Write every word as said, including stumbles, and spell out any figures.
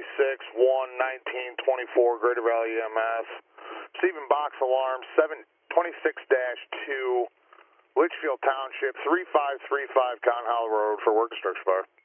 six one nineteen twenty-four, Greater Valley E M S. Receiving box alarm seven twenty-six dash two, Litchfield Township, three five three five Con Hollow Road for work destruction fire.